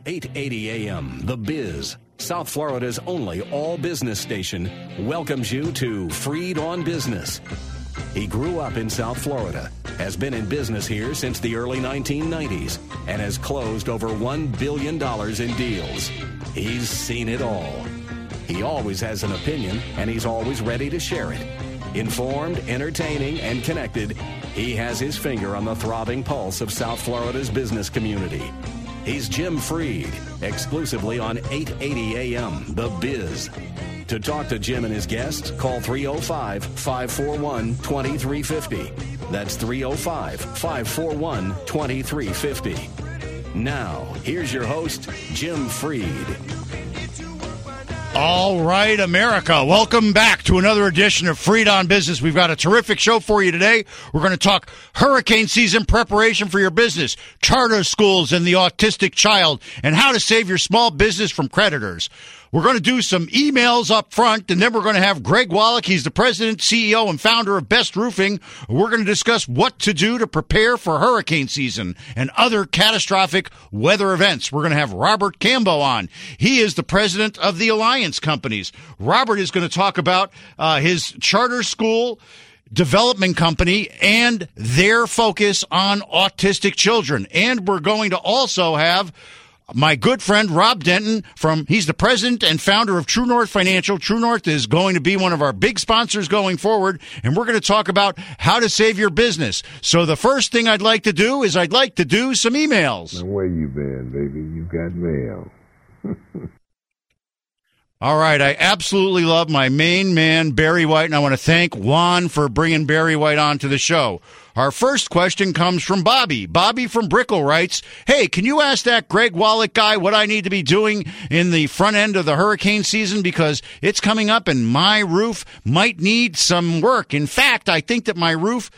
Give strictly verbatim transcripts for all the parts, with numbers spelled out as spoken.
eight eighty A M, The Biz, South Florida's only all-business station, welcomes you to Freed on Business. He grew up in South Florida, has been in business here since the early nineteen nineties, and has closed over one billion dollars in deals. He's seen it all. He always has an opinion, and he's always ready to share it. Informed, entertaining, and connected, he has his finger on the throbbing pulse of South Florida's business community. He's Jim Freed, exclusively on eight eighty A M, The Biz. To talk to Jim and his guests, call three oh five, five four one, two three five oh. That's three oh five, five four one, two three five oh. Now, here's your host, Jim Freed. All right, America, welcome back to another edition of Freed on Business. We've got a terrific show for you today. We're going to talk hurricane season preparation for your business, charter schools and the autistic child, and how to save your small business from creditors. We're going to do some emails up front, and then we're going to have Greg Wallach. He's the president, C E O, and founder of Best Roofing. We're going to discuss what to do to prepare for hurricane season and other catastrophic weather events. We're going to have Robert Cambo on. He is the president of the Alliance Companies. Robert is going to talk about uh, his charter school development company and their focus on autistic children. And we're going to also have my good friend Rob Denton from, he's the president and founder of True North Financial. True North is going to be one of our big sponsors going forward, and we're going to talk about how to save your business. So the first thing I'd like to do is I'd like to do some emails. Now, where you been, baby? You got mail. All right, I absolutely love my main man, Barry White, and I want to thank Juan for bringing Barry White on to the show. Our first question comes from Bobby. Bobby from Brickell writes, hey, can you ask that Greg Wallach guy what I need to be doing in the front end of the hurricane season, because it's coming up and my roof might need some work. In fact, I think that my roof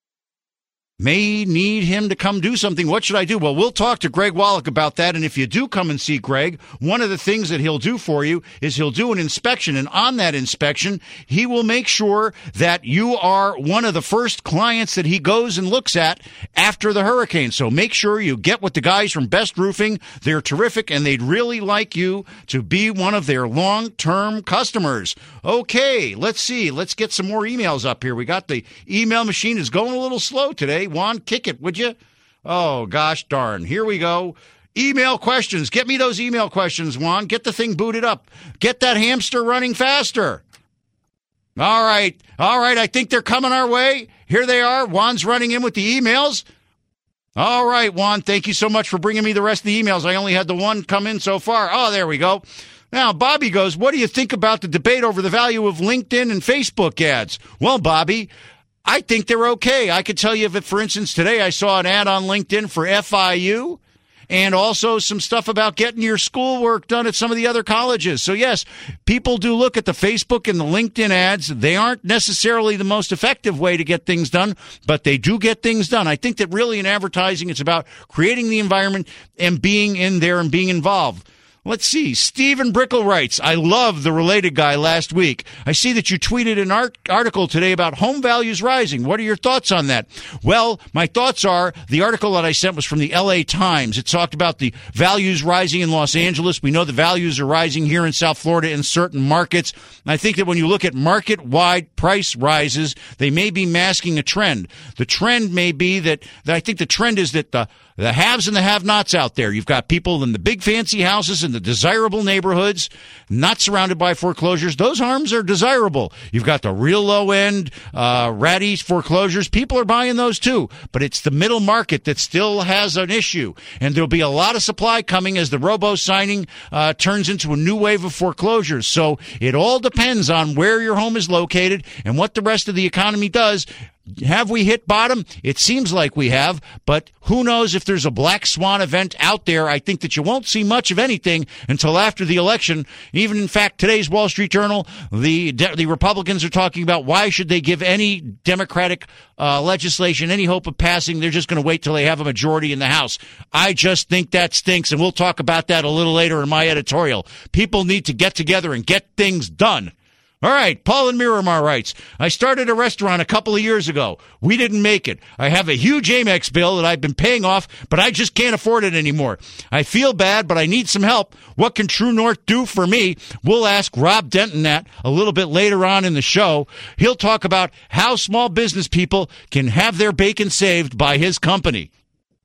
may need him to come do something. What should I do? Well, we'll talk to Greg Wallach about that. And if you do come and see Greg, one of the things that he'll do for you is he'll do an inspection. And on that inspection, he will make sure that you are one of the first clients that he goes and looks at after the hurricane. So make sure you get with the guys from Best Roofing. They're terrific, and they'd really like you to be one of their long-term customers. Okay, let's see. Let's get some more emails up here. We got the email machine is going a little slow today. Juan, kick it, would you? Oh, gosh darn. Here we go. Email questions. Get me those email questions, Juan. Get the thing booted up. Get that hamster running faster. All right. All right. I think they're coming our way. Here they are. Juan's running in with the emails. All right, Juan. Thank you so much for bringing me the rest of the emails. I only had the one come in so far. Oh, there we go. Now, Bobby goes, what do you think about the debate over the value of LinkedIn and Facebook ads? Well, Bobby, I think they're okay. I could tell you if, for instance, today I saw an ad on LinkedIn for F I U and also some stuff about getting your schoolwork done at some of the other colleges. So, yes, people do look at the Facebook and the LinkedIn ads. They aren't necessarily the most effective way to get things done, but they do get things done. I think that really in advertising, it's about creating the environment and being in there and being involved. Let's see. Stephen Brickell writes, I love the related guy last week. I see that you tweeted an art- article today about home values rising. What are your thoughts on that? Well, my thoughts are the article that I sent was from the L A Times. It talked about the values rising in Los Angeles. We know the values are rising here in South Florida in certain markets. I think that when you look at market-wide price rises, they may be masking a trend. The trend may be that, that I think the trend is that the The haves and the have-nots out there. You've got people in the big fancy houses in the desirable neighborhoods, not surrounded by foreclosures. Those homes are desirable. You've got the real low-end, uh, ratty foreclosures. People are buying those too. But it's the middle market that still has an issue. And there'll be a lot of supply coming as the robo-signing uh, turns into a new wave of foreclosures. So it all depends on where your home is located and what the rest of the economy does. Have we hit bottom? It seems like we have, but who knows if there's a black swan event out there. I think that you won't see much of anything until after the election. Even, in fact, today's Wall Street Journal, the the Republicans are talking about why should they give any Democratic uh, legislation any hope of passing. They're just going to wait till they have a majority in the House. I just think that stinks, and we'll talk about that a little later in my editorial. People need to get together and get things done. All right, Paul in Miramar writes, I started a restaurant a couple of years ago. We didn't make it. I have a huge Amex bill that I've been paying off, but I just can't afford it anymore. I feel bad, but I need some help. What can True North do for me? We'll ask Rob Denton that a little bit later on in the show. He'll talk about how small business people can have their bacon saved by his company.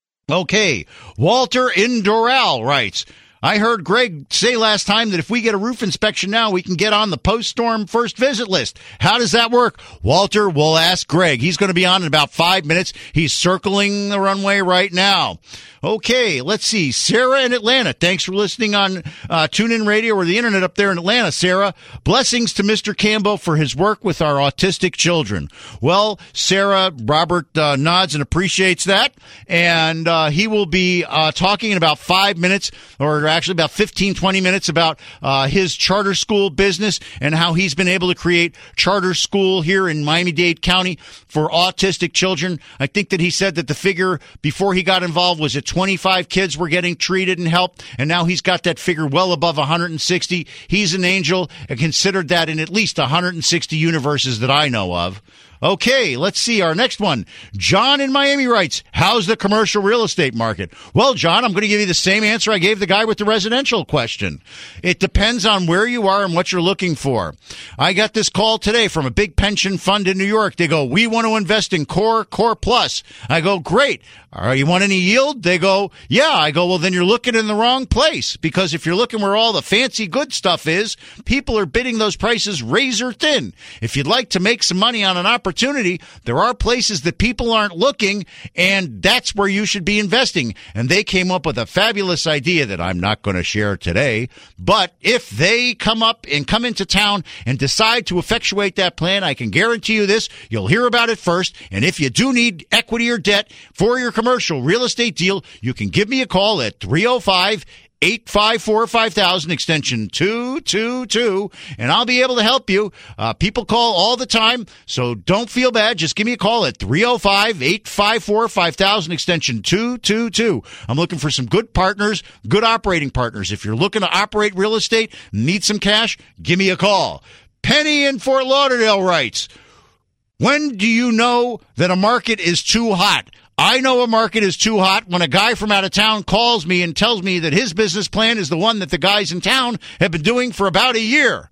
Okay, Walter in Doral writes, I heard Greg say last time that if we get a roof inspection now, we can get on the post-storm first visit list. How does that work? Walter, we'll ask Greg. He's going to be on in about five minutes. He's circling the runway right now. Okay, let's see. Sarah in Atlanta. Thanks for listening on uh, TuneIn Radio or the internet up there in Atlanta, Sarah. Blessings to Mister Cambo for his work with our autistic children. Well, Sarah, Robert uh, nods and appreciates that. And uh, he will be uh, talking in about five minutes, or actually about fifteen, twenty minutes, about uh, his charter school business and how he's been able to create charter school here in Miami-Dade County for autistic children. I think that he said that the figure before he got involved was at twenty-five kids were getting treated and helped, and now he's got that figure well above one hundred sixty. He's an angel and considered that in at least one hundred sixty universes that I know of. Okay, let's see our next one. John in Miami writes, how's the commercial real estate market? Well, John, I'm going to give you the same answer I gave the guy with the residential question. It depends on where you are and what you're looking for. I got this call today from a big pension fund in New York. They go, we want to invest in Core, Core Plus. I go, great. All right, you want any yield? They go, yeah. I go, well, then you're looking in the wrong place, because if you're looking where all the fancy good stuff is, people are bidding those prices razor thin. If you'd like to make some money on an opportunity, there are places that people aren't looking, and that's where you should be investing. And they came up with a fabulous idea that I'm not going to share today, but if they come up and come into town and decide to effectuate that plan, I can guarantee you this, you'll hear about it first. And if you do need equity or debt for your commercial real estate deal, you can give me a call at three oh five, eight five four, five thousand, extension two two two, and I'll be able to help you. Uh, people call all the time, so don't feel bad. Just give me a call at three oh five, eight five four, five thousand, extension two two two. I'm looking for some good partners, good operating partners. If you're looking to operate real estate, need some cash, give me a call. Penny in Fort Lauderdale writes, when do you know that a market is too hot? I know a market is too hot when a guy from out of town calls me and tells me that his business plan is the one that the guys in town have been doing for about a year.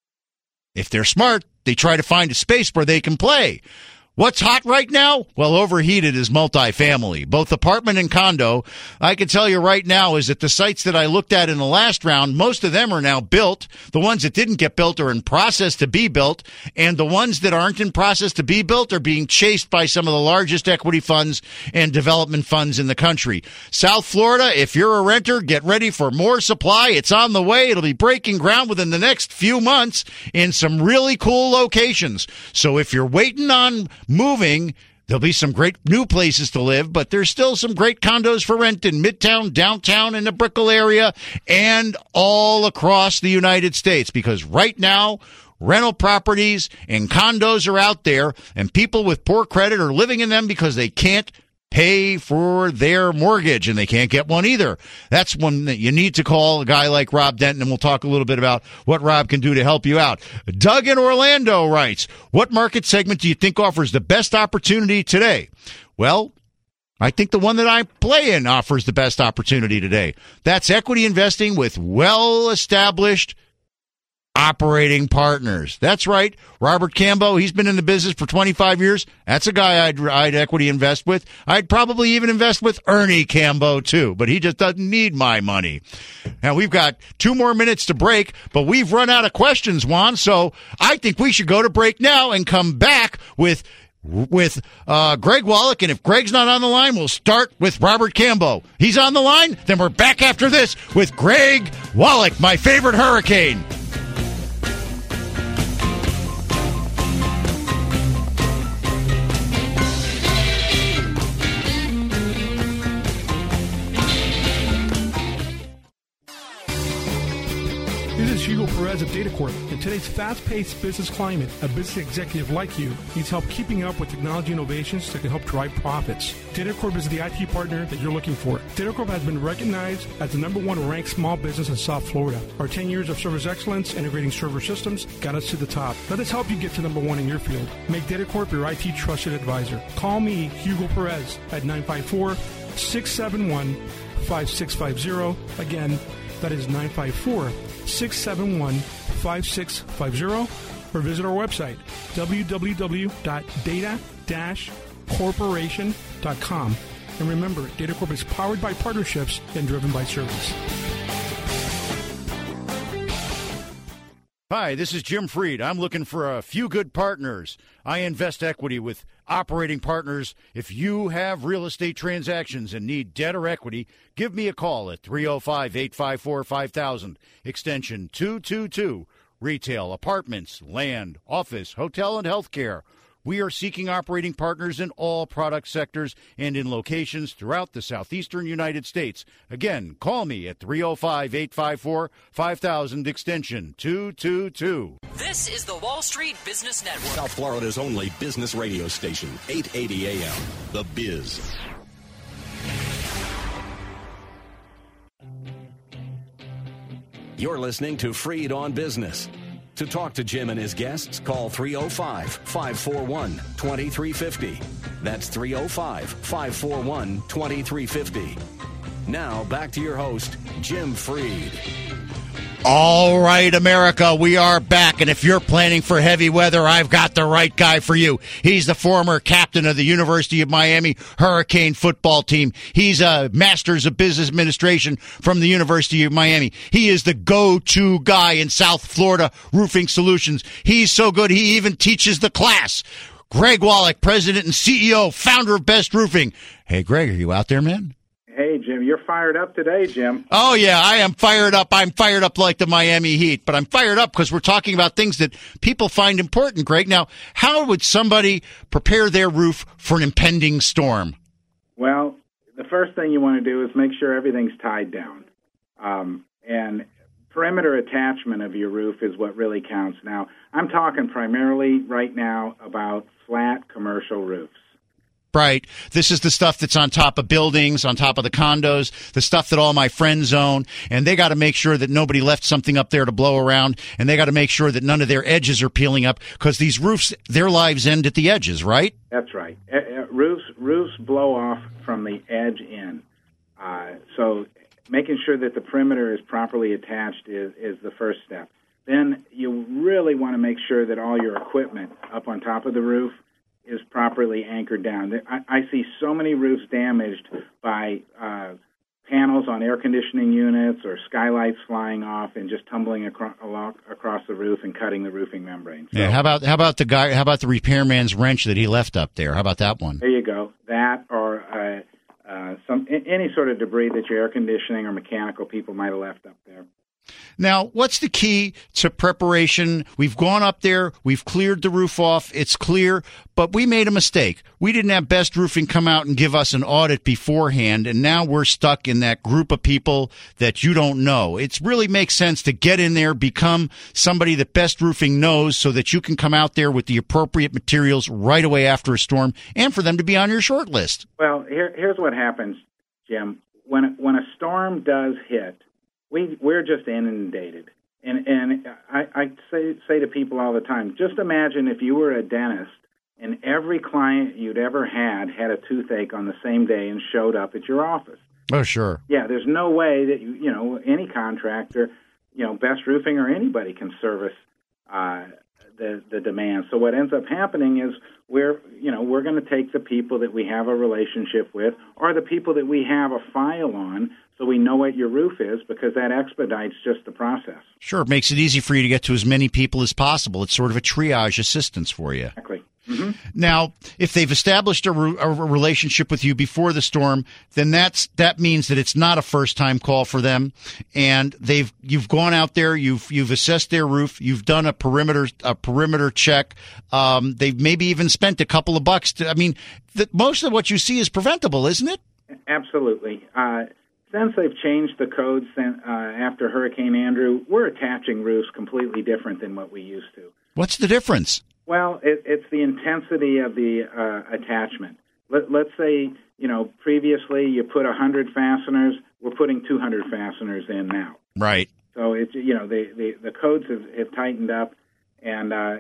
If they're smart, they try to find a space where they can play. What's hot right now? Well, overheated is multifamily, both apartment and condo. I can tell you right now is that the sites that I looked at in the last round, most of them are now built. The ones that didn't get built are in process to be built, and the ones that aren't in process to be built are being chased by some of the largest equity funds and development funds in the country. South Florida, if you're a renter, get ready for more supply. It's on the way. It'll be breaking ground within the next few months in some really cool locations. So if you're waiting on moving, there'll be some great new places to live, but there's still some great condos for rent in Midtown, downtown, in the Brickell area, and all across the United States, because right now, rental properties and condos are out there, and people with poor credit are living in them because they can't pay for their mortgage, and they can't get one either. That's one that you need to call a guy like Rob Denton, and we'll talk a little bit about what Rob can do to help you out. Doug in Orlando writes, what market segment do you think offers the best opportunity today? Well, I think the one that I play in offers the best opportunity today. That's equity investing with well-established operating partners. That's right. Robert Cambo, he's been in the business for twenty-five years. That's a guy I'd, I'd equity invest with. I'd probably even invest with Ernie Cambo, too, but he just doesn't need my money. Now, we've got two more minutes to break, but we've run out of questions, Juan, so I think we should go to break now and come back with with uh, Greg Wallach, and if Greg's not on the line, we'll start with Robert Cambo. He's on the line, then we're back after this with Greg Wallach, my favorite hurricane. It is Hugo Perez of DataCorp. In today's fast-paced business climate, a business executive like you needs help keeping up with technology innovations that can help drive profits. DataCorp is the I T partner that you're looking for. DataCorp has been recognized as the number one ranked small business in South Florida. Our ten years of service excellence integrating server systems got us to the top. Let us help you get to number one in your field. Make DataCorp your I T trusted advisor. Call me, Hugo Perez, at nine five four, six seven one, five six five zero. Again, that is nine five four, six seven one, five six five zero. Or visit our website, w w w dot data dash corporation dot com. And remember, DataCorp is powered by partnerships and driven by service. Hi, this is Jim Freed. I'm looking for a few good partners. I invest equity with operating partners. If you have real estate transactions and need debt or equity, give me a call at three oh five, eight five four, five thousand, extension two two two. Retail, apartments, land, office, hotel, and healthcare. We are seeking operating partners in all product sectors and in locations throughout the southeastern United States. Again, call me at three oh five, eight five four, five thousand, extension two two two. This is the Wall Street Business Network, South Florida's only business radio station, eight eighty A M, The Biz. You're listening to Freed on Business. To talk to Jim and his guests, call three oh five, five four one, two three five oh. That's three oh five, five four one, two three five oh. Now, back to your host, Jim Freed. All right, America, we are back, and if you're planning for heavy weather, I've got the right guy for you. He's the former captain of the University of Miami Hurricane football team. He's a master's of business administration from the University of Miami. He is the go-to guy in South Florida roofing solutions. He's so good, he even teaches the class. Greg Wallach, president and C E O, founder of Best Roofing. Hey, Greg, are you out there, man? Hey, Jim, you're fired up today, Jim. Oh, yeah, I am fired up. I'm fired up like the Miami Heat, but I'm fired up because we're talking about things that people find important, Greg. Now, how would somebody prepare their roof for an impending storm? Well, the first thing you want to do is make sure everything's tied down. Um, and perimeter attachment of your roof is what really counts. Now, I'm talking primarily right now about flat commercial roofs. Right. This is the stuff that's on top of buildings, on top of the condos, the stuff that all my friends own, and they got to make sure that nobody left something up there to blow around, and they got to make sure that none of their edges are peeling up, because these roofs, their lives end at the edges, right? That's right. Uh, uh, roofs roofs blow off from the edge in. Uh, so making sure that the perimeter is properly attached is, is the first step. Then you really want to make sure that all your equipment up on top of the roof is properly anchored down. I, I see so many roofs damaged by uh, panels on air conditioning units or skylights flying off and just tumbling across, across the roof and cutting the roofing membrane. So, yeah. How about how about the guy? How about the repairman's wrench that he left up there? How about that one? There you go. That or uh, uh, some any sort of debris that your air conditioning or mechanical people might have left up there. Now, what's the key to preparation? We've gone up there. We've cleared the roof off. It's clear, but we made a mistake. We didn't have Best Roofing come out and give us an audit beforehand, and now we're stuck in that group of people that you don't know. It really makes sense to get in there, become somebody that Best Roofing knows so that you can come out there with the appropriate materials right away after a storm and for them to be on your short list. Well, here, here's what happens, Jim. When, when a storm does hit, We, we're just inundated. And and I, I say say to people all the time, just imagine if you were a dentist and every client you'd ever had had a toothache on the same day and showed up at your office. Oh, sure. Yeah, there's no way that, you, you know, any contractor, you know, Best Roofing or anybody can service uh, the, the demand. So what ends up happening is we're, you know, we're going to take the people that we have a relationship with or the people that we have a file on, so we know what your roof is, because that expedites just the process. Sure, it makes it easy for you to get to as many people as possible. It's sort of a triage assistance for you. Exactly. Mm-hmm. Now, if they've established a, re- a relationship with you before the storm, then that's that means that it's not a first-time call for them, and they've you've gone out there, you've you've assessed their roof, you've done a perimeter a perimeter check. Um, they've maybe even spent a couple of bucks. To, I mean, the, most of what you see is preventable, isn't it? Absolutely. Uh, since they've changed the codes uh, after Hurricane Andrew, we're attaching roofs completely different than what we used to. What's the difference? Well, it, it's the intensity of the uh, attachment. Let, let's say, you know, previously you put one hundred fasteners. We're putting two hundred fasteners in now. Right. So, it's, you know, the, the, the codes have, have tightened up, and uh,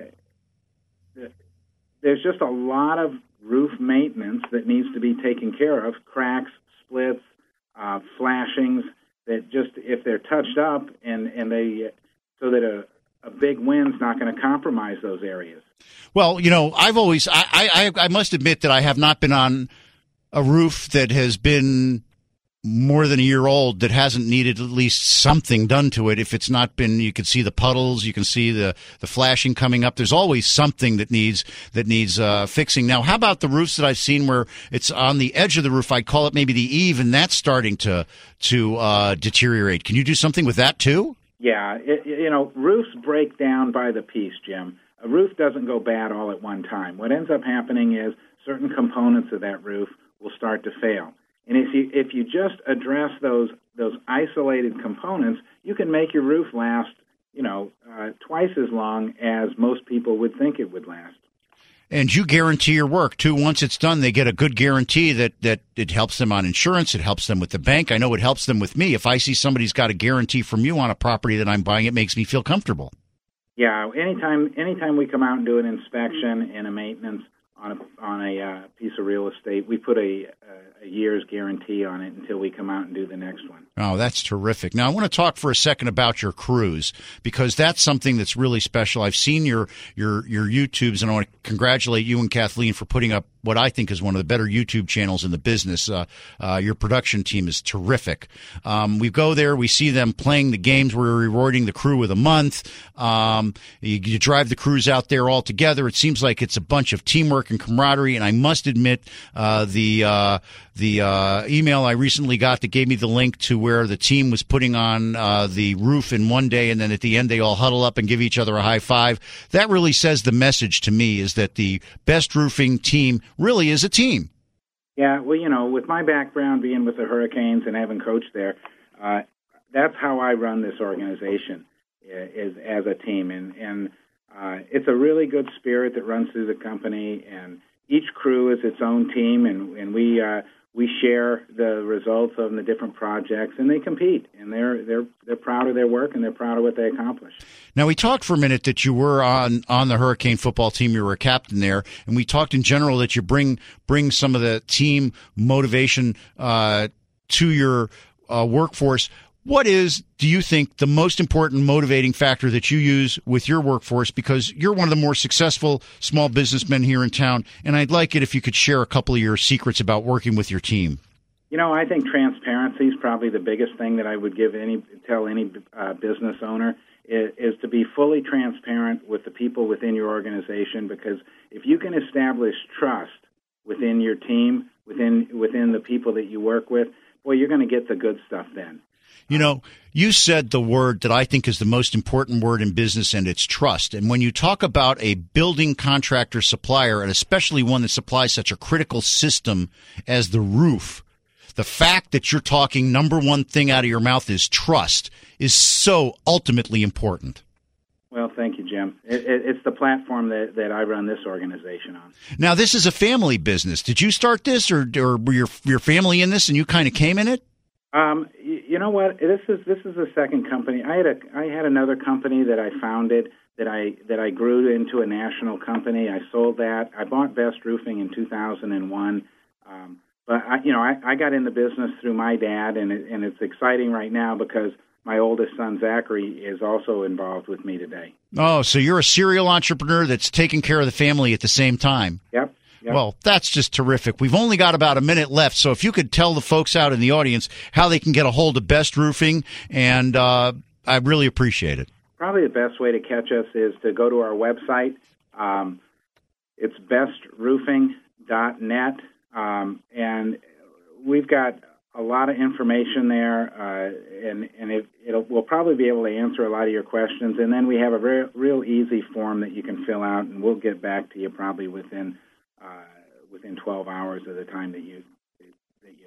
the, there's just a lot of roof maintenance that needs to be taken care of, cracks, splits, uh, flashings, that just, if they're touched up, and, and they, so that a, a big wind's not going to compromise those areas. Well, you know, I've always, I, I, I must admit that I have not been on a roof that has been more than a year old that hasn't needed at least something done to it. If it's not been, you can see the puddles, you can see the, the flashing coming up. There's always something that needs that needs uh, fixing. Now, how about the roofs that I've seen where it's on the edge of the roof? I'd call it maybe the eave, and that's starting to to uh, deteriorate. Can you do something with that too? Yeah, it, you know, roofs break down by the piece, Jim. A roof doesn't go bad all at one time. What ends up happening is certain components of that roof will start to fail. And if you if you just address those those isolated components, you can make your roof last, you know, uh, twice as long as most people would think it would last. And you guarantee your work, too. Once it's done, they get a good guarantee that, that it helps them on insurance. It helps them with the bank. I know it helps them with me. If I see somebody's got a guarantee from you on a property that I'm buying, it makes me feel comfortable. Yeah, anytime anytime we come out and do an inspection and a maintenance on a, on a uh, piece of real estate, we put a, a year's guarantee on it until we come out and do the next one. Oh, that's terrific. Now, I want to talk for a second about your crews, because that's something that's really special. I've seen your your your YouTubes, and I want to congratulate you and Kathleen for putting up what I think is one of the better YouTube channels in the business. Uh, uh, your production team is terrific. Um, we go there, we see them playing the games. We're rewarding the crew with a month. Um, you, you drive the crews out there all together. It seems like it's a bunch of teamwork and camaraderie. And I must admit, uh, the uh, the uh, email I recently got that gave me the link to where the team was putting on uh, the roof in one day, and then at the end they all huddle up and give each other a high five. That really says the message to me, is that the best roofing team really is a team. Yeah, well, you know, with my background being with the Hurricanes and having coached there, uh, that's how I run this organization, is as a team. And, and uh, it's a really good spirit that runs through the company, and each crew is its own team, and, and we uh, we share the results of the different projects, and they compete, and they're they're they're proud of their work, and they're proud of what they accomplish. Now, we talked for a minute that you were on, on the Hurricane football team. You were a captain there, and we talked in general that you bring bring some of the team motivation uh, to your uh, workforce. What is, do you think, the most important motivating factor that you use with your workforce? Because you're one of the more successful small businessmen here in town, and I'd like it if you could share a couple of your secrets about working with your team. You know, I think transparency is probably the biggest thing that I would give any tell any uh, business owner is, is to be fully transparent with the people within your organization, because if you can establish trust within your team, within within the people that you work with, boy, you're going to get the good stuff then. You know, you said the word that I think is the most important word in business, and it's trust. And when you talk about a building contractor supplier, and especially one that supplies such a critical system as the roof, the fact that you're talking number one thing out of your mouth is trust is so ultimately important. Well, thank you, Jim. It, it, it's the platform that, that I run this organization on. Now, this is a family business. Did you start this, or, or were your, your family in this and you kind of came in it? Um, you, you know what? This is this is the second company. I had a I had another company that I founded that I that I grew into a national company. I sold that. I bought Best Roofing in two thousand one. Um, but I, you know, I, I got in the business through my dad, and it, and it's exciting right now because my oldest son Zachary is also involved with me today. Oh, so you're a serial entrepreneur that's taking care of the family at the same time. Yep. Yep. Well, that's just terrific. We've only got about a minute left, so if you could tell the folks out in the audience how they can get a hold of Best Roofing, and uh, I'd really appreciate it. Probably the best way to catch us is to go to our website. Um, it's best roofing dot net, um, and we've got a lot of information there, uh, and, and it, it'll, we'll probably be able to answer a lot of your questions. And then we have a very, real easy form that you can fill out, and we'll get back to you probably within Uh, within twelve hours of the time that you that you uh,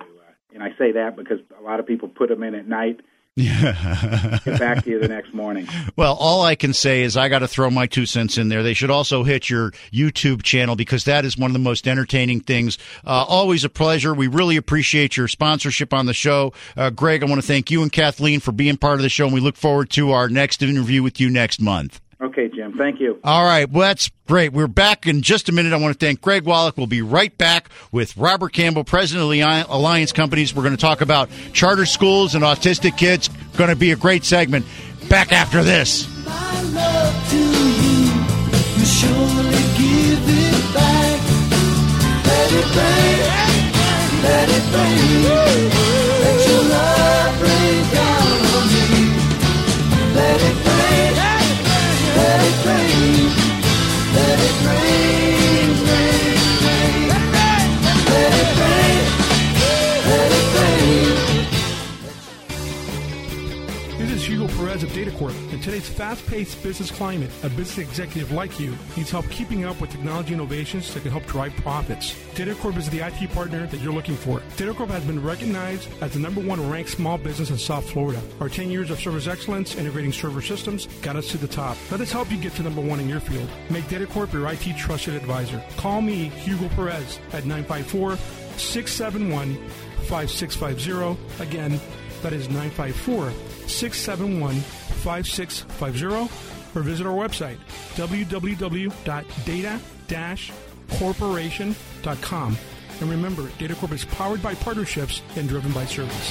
And I say that because a lot of people put them in at night. Yeah. Get back to you the next morning. Well, all I can say is I got to throw my two cents in there. They should also hit your YouTube channel because that is one of the most entertaining things. Uh, always a pleasure. We really appreciate your sponsorship on the show. Uh, Greg, I want to thank you and Kathleen for being part of the show, and we look forward to our next interview with you next month. Okay, Jim. Thank you. All right. Well, that's great. We're back in just a minute. I want to thank Greg Wallach. We'll be right back with Robert Campbell, president of the Alliance Companies. We're going to talk about charter schools and autistic kids. Going to be a great segment. Back after this. My love to you, you surely give it back. Let it rain, let it rain. Let your love rain down on me. Let it rain. Let it rain, let it rain, rain, rain. Let it rain, let it rain. This is Hugo Perez of DataCorp. In today's fast-paced business climate, a business executive like you needs help keeping up with technology innovations that can help drive profits. DataCorp is the I T partner that you're looking for. DataCorp has been recognized as the number one ranked small business in South Florida. Our ten years of service excellence integrating server systems got us to the top. Let us help you get to number one in your field. Make DataCorp your I T trusted advisor. Call me, Hugo Perez, at nine five four, six seven one, five six five zero. Again, that is nine five four, six seven one, five six five zero. Or visit our website, w w w dot data dash corporation dot com. And remember, DataCorp is powered by partnerships and driven by service.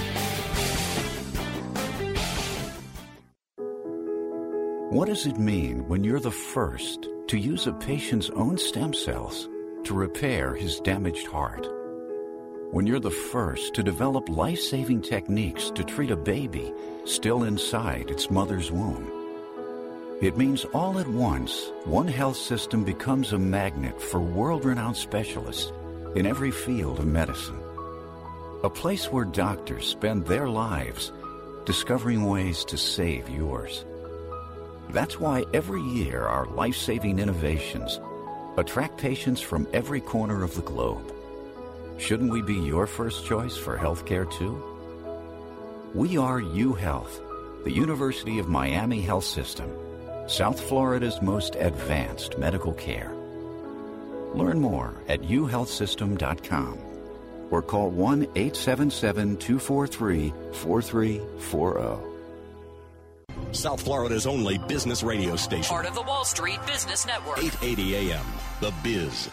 What does it mean when you're the first to use a patient's own stem cells to repair his damaged heart? When you're the first to develop life-saving techniques to treat a baby still inside its mother's womb? It means all at once, one health system becomes a magnet for world-renowned specialists in every field of medicine. A place where doctors spend their lives discovering ways to save yours. That's why every year our life-saving innovations attract patients from every corner of the globe. Shouldn't we be your first choice for healthcare too? We are UHealth, the University of Miami Health System, South Florida's most advanced medical care. Learn more at u health system dot com or call one eight seven seven, two four three, four three four zero. South Florida's only business radio station. Part of the Wall Street Business Network. eight eighty A M, The Biz.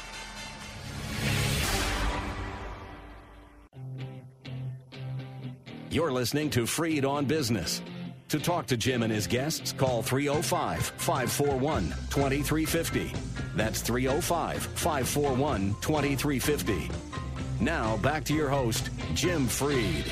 You're listening to Freed on Business. To talk to Jim and his guests, call three oh five, five four one, two three five oh. That's three oh five, five four one, two three five oh. Now, back to your host, Jim Freed.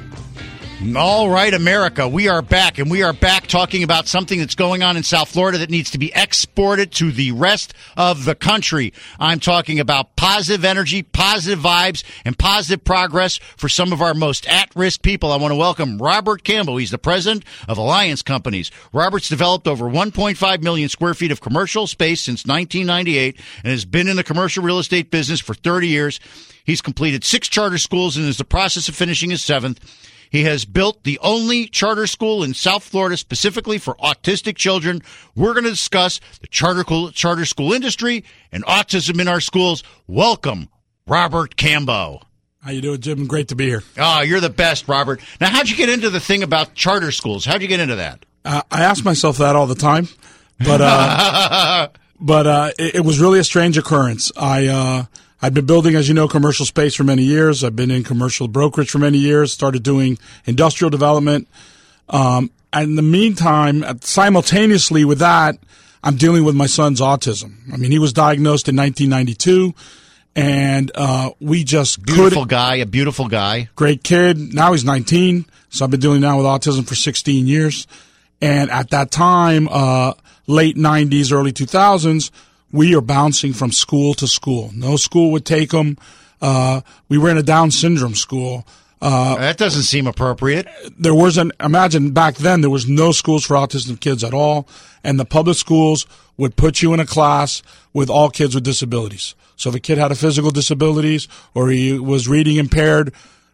All right, America, we are back, and we are back talking about something that's going on in South Florida that needs to be exported to the rest of the country. I'm talking about positive energy, positive vibes, and positive progress for some of our most at-risk people. I want to welcome Robert Campbell. He's the president of Alliance Companies. Robert's developed over one point five million square feet of commercial space since nineteen ninety-eight and has been in the commercial real estate business for thirty years. He's completed six charter schools and is in the process of finishing his seventh. He has built the only charter school in South Florida specifically for autistic children. We're going to discuss the charter charter school industry and autism in our schools. Welcome, Robert Campbell. How you doing, Jim? Great to be here. Oh, you're the best, Robert. Now, how'd you get into the thing about charter schools? How'd you get into that? Uh, I ask myself that all the time, but uh, but uh, it, it was really a strange occurrence. I uh, I've been building, as you know, commercial space for many years. I've been in commercial brokerage for many years, started doing industrial development. Um, and in the meantime, simultaneously with that, I'm dealing with my son's autism. I mean, he was diagnosed in nineteen ninety-two, and uh, we just Beautiful could, guy, a beautiful guy. Great kid. Now he's nineteen, so I've been dealing now with autism for sixteen years. And at that time, uh, late nineties, early two thousands, we are bouncing from school to school. No school would take them. Uh, we were in a Down syndrome school. Uh, that doesn't seem appropriate. There wasn't, imagine back then there was no schools for autistic kids at all. And the public schools would put you in a class with all kids with disabilities. So if a kid had a physical disabilities or he was reading impaired,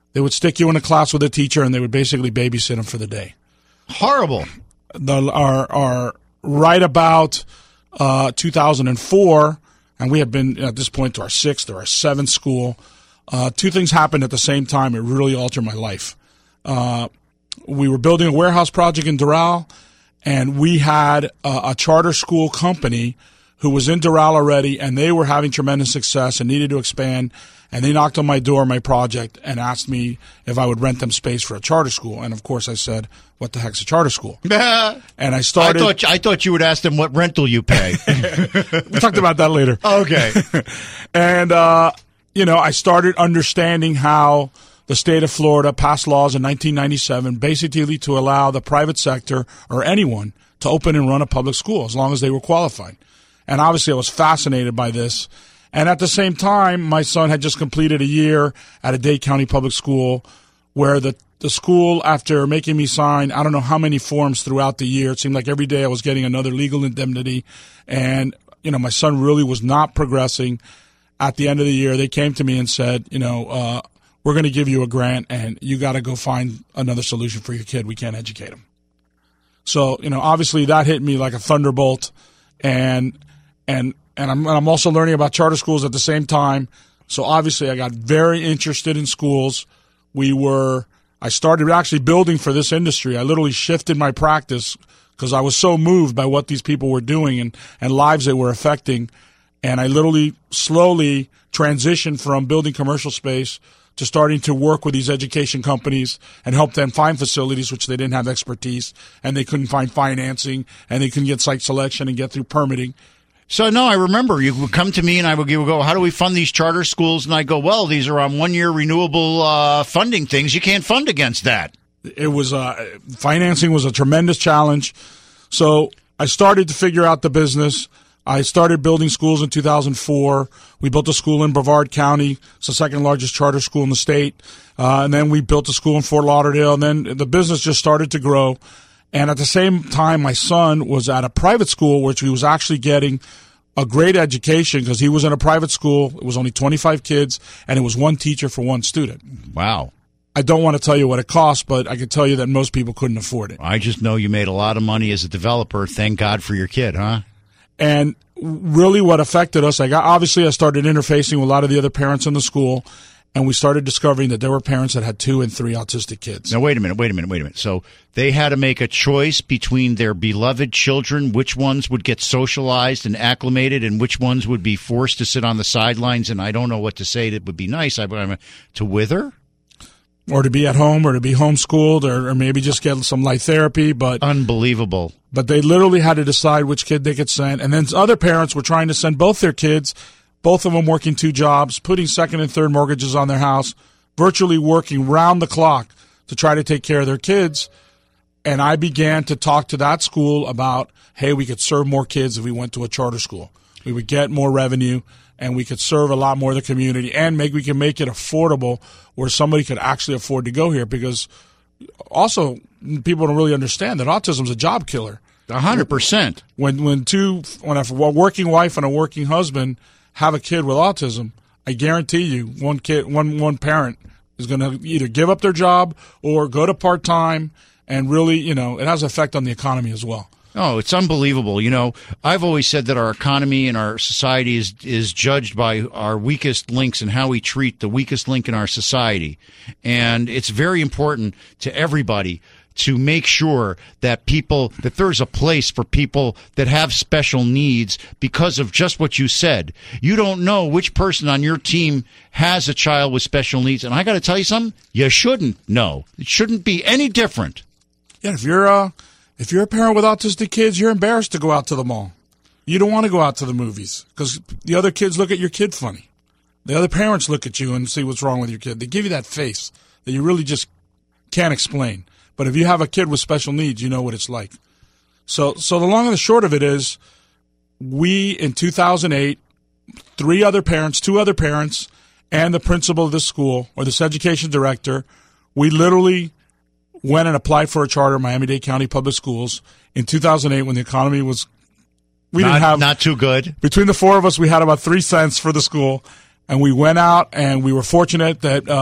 They would stick you in a class with a teacher, and they would basically babysit them for the day. Horrible. The, our, our, right about uh, two thousand four, and we have been at this point to our sixth or our seventh school, uh, two things happened at the same time. It really altered my life. Uh, we were building a warehouse project in Doral, and we had a, a charter school company who was in Doral already, and they were having tremendous success and needed to expand. And they knocked on my door, my project, and asked me if I would rent them space for a charter school. And, of course, I said, what the heck's a charter school? And I started. I thought, I thought you would ask them what rental you pay. We talked about that later. Okay. And, uh, you know, I started understanding how the state of Florida passed laws in nineteen ninety-seven basically to allow the private sector or anyone to open and run a public school as long as they were qualified. And obviously I was fascinated by this. And at the same time, my son had just completed a year at a Dade County public school where the, the school, after making me sign, I don't know how many forms throughout the year, it seemed like every day I was getting another legal indemnity. And, you know, my son really was not progressing. At the end of the year, they came to me and said, you know, uh, we're going to give you a grant and you got to go find another solution for your kid. We can't educate him. So, you know, obviously that hit me like a thunderbolt. And, and, And I'm, and I'm also learning about charter schools at the same time. So obviously I got very interested in schools. We were, I started actually building for this industry. I literally shifted my practice because I was so moved by what these people were doing and, and lives they were affecting. And I literally slowly transitioned from building commercial space to starting to work with these education companies and help them find facilities which they didn't have expertise and they couldn't find financing and they couldn't get site selection and get through permitting. So, no, I remember you would come to me and I would, you would go, how do we fund these charter schools? And I go, well, these are on one-year renewable uh, funding things. You can't fund against that. It was uh, financing was a tremendous challenge. So I started to figure out the business. I started building schools in two thousand four. We built a school in Brevard County. It's the second largest charter school in the state. Uh, and then we built a school in Fort Lauderdale. And then the business just started to grow. And at the same time, my son was at a private school, which he was actually getting a great education because he was in a private school. It was only twenty-five kids, and it was one teacher for one student. Wow. I don't want to tell you what it cost, but I can tell you that most people couldn't afford it. I just know you made a lot of money as a developer. Thank God for your kid, huh? And really what affected us, I got, obviously I started interfacing with a lot of the other parents in the school, and we started discovering that there were parents that had two and three autistic kids. Now, wait a minute, wait a minute, wait a minute. So they had to make a choice between their beloved children, which ones would get socialized and acclimated and which ones would be forced to sit on the sidelines, and I don't know what to say that would be nice. I, I, to wither? Or to be at home or to be homeschooled or, or maybe just get some light therapy. But unbelievable. But they literally had to decide which kid they could send. And then other parents were trying to send both their kids, both of them working two jobs, putting second and third mortgages on their house, virtually working round the clock to try to take care of their kids. And I began to talk to that school about, hey, we could serve more kids if we went to a charter school. We would get more revenue, and we could serve a lot more of the community, and make we can make it affordable where somebody could actually afford to go here. Because also, people don't really understand that autism is a job killer. A hundred percent. When when two when a working wife and a working husband have a kid with autism, I guarantee you, one kid, one one parent is going to either give up their job or go to part time, and really, you know, it has an effect on the economy as well. Oh, it's unbelievable. You know, I've always said that our economy and our society is is judged by our weakest links and how we treat the weakest link in our society. And it's very important to everybody to make sure that people, that there's a place for people that have special needs because of just what you said. You don't know which person on your team has a child with special needs. And I got to tell you something, you shouldn't know. It shouldn't be any different. Yeah, if you're uh If you're a parent with autistic kids, you're embarrassed to go out to the mall. You don't want to go out to the movies because the other kids look at your kid funny. The other parents look at you and see what's wrong with your kid. They give you that face that you really just can't explain. But if you have a kid with special needs, you know what it's like. So, so the long and the short of it is, we, in two thousand eight, three other parents, two other parents, and the principal of this school, or this education director, we literally went and applied for a charter in Miami-Dade County Public Schools in two thousand eight when the economy was, we not, didn't have. Not too good. Between the four of us, we had about three cents for the school. And we went out and we were fortunate that uh,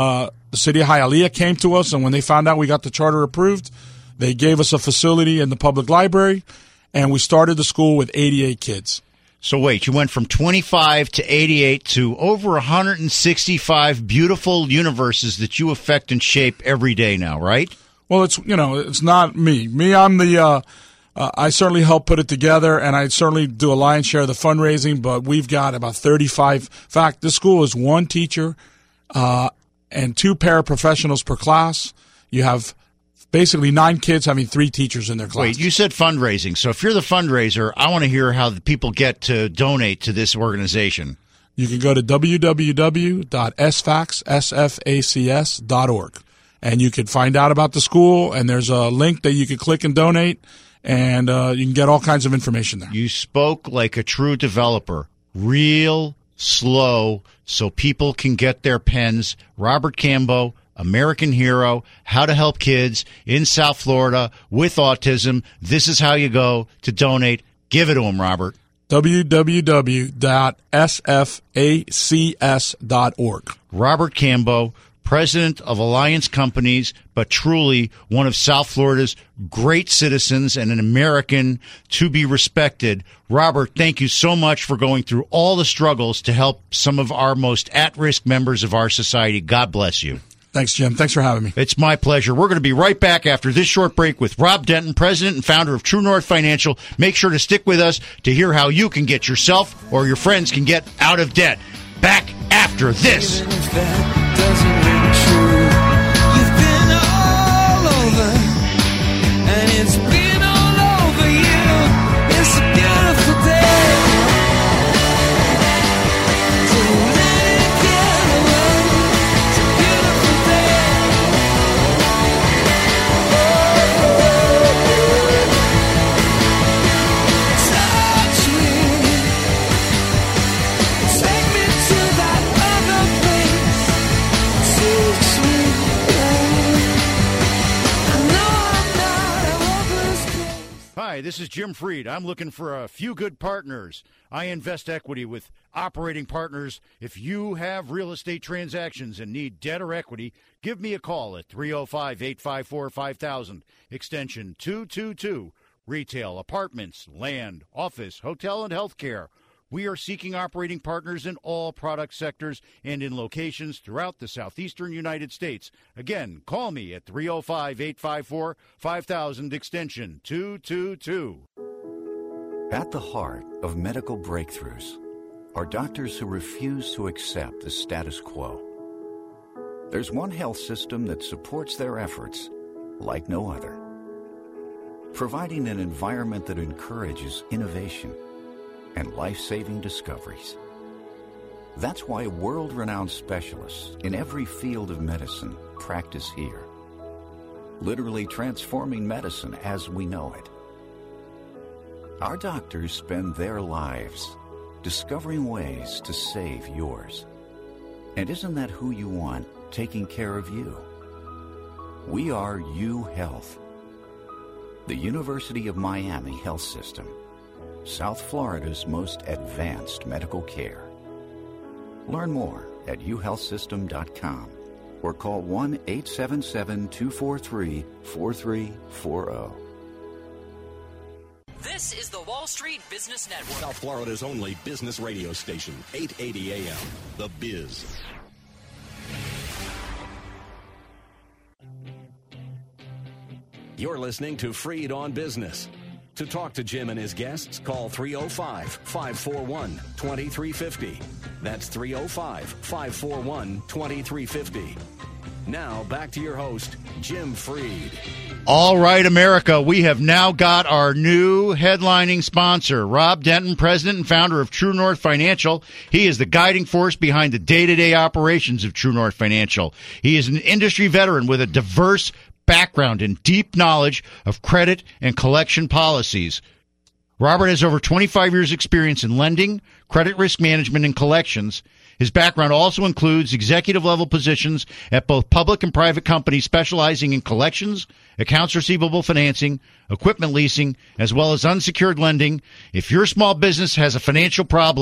the city of Hialeah came to us, and when they found out we got the charter approved, they gave us a facility in the public library, and we started the school with eighty-eight kids. So wait, you went from twenty-five to eighty-eight to over one hundred sixty-five beautiful universes that you affect and shape every day now, right? Well, it's, you know, it's not me. Me, I'm the, uh, uh, I certainly help put it together, and I certainly do a lion's share of the fundraising, but we've got about thirty-five. In fact, this school is one teacher uh, and two paraprofessionals per class. You have basically nine kids having three teachers in their class. Wait, you said fundraising. So if you're the fundraiser, I want to hear how the people get to donate to this organization. You can go to w w w dot s facs dot org. And you can find out about the school, and there's a link that you can click and donate, and uh, you can get all kinds of information there. You spoke like a true developer, real slow, so people can get their pens. Robert Cambo, American hero, how to help kids in South Florida with autism. This is how you go to donate. Give it to them, Robert. w w w dot s facs dot org. Robert Cambo, president of Alliance Companies, but truly one of South Florida's great citizens and an American to be respected. Robert, thank you so much for going through all the struggles to help some of our most at-risk members of our society. God bless you. Thanks, Jim. Thanks for having me. It's my pleasure. We're going to be right back after this short break with Rob Denton, president and founder of True North Financial. Make sure to stick with us to hear how you can get yourself or your friends can get out of debt. Back after this. You've been all over, and it's been all over you. It's a beautiful day, so let it get away. It's a beautiful day. Touch me, take me to that other place. Teach me. Hi, this is Jim Freed. I'm looking for a few good partners. I invest equity with operating partners. If you have real estate transactions and need debt or equity, give me a call at three oh five, eight five four, five thousand, extension two two two. Retail, apartments, land, office, hotel, and healthcare. We are seeking operating partners in all product sectors and in locations throughout the southeastern United States. Again, call me at three oh five, eight five four, five thousand, extension two two two. At the heart of medical breakthroughs are doctors who refuse to accept the status quo. There's one health system that supports their efforts like no other, providing an environment that encourages innovation and life-saving discoveries. That's why world-renowned specialists in every field of medicine practice here, literally transforming medicine as we know it. Our doctors spend their lives discovering ways to save yours. And isn't that who you want taking care of you? We are U Health, the University of Miami Health System, South Florida's most advanced medical care. Learn more at u health system dot com or call one eight seven seven, two four three, four three four zero. This is the Wall Street Business Network. South Florida's only business radio station, eight eighty A M, The Biz. You're listening to Freed on Business. To talk to Jim and his guests, call three oh five, five four one, two three five oh. That's three oh five, five four one, two three five oh. Now, back to your host, Jim Freed. All right, America, we have now got our new headlining sponsor, Rob Denton, president and founder of True North Financial. He is the guiding force behind the day-to-day operations of True North Financial. He is an industry veteran with a diverse background and deep knowledge of credit and collection policies. Robert has over twenty-five years experience in lending, credit risk management, and collections. His background also includes executive-level positions at both public and private companies specializing in collections, accounts receivable financing, equipment leasing, as well as unsecured lending. If your small business has a financial problem,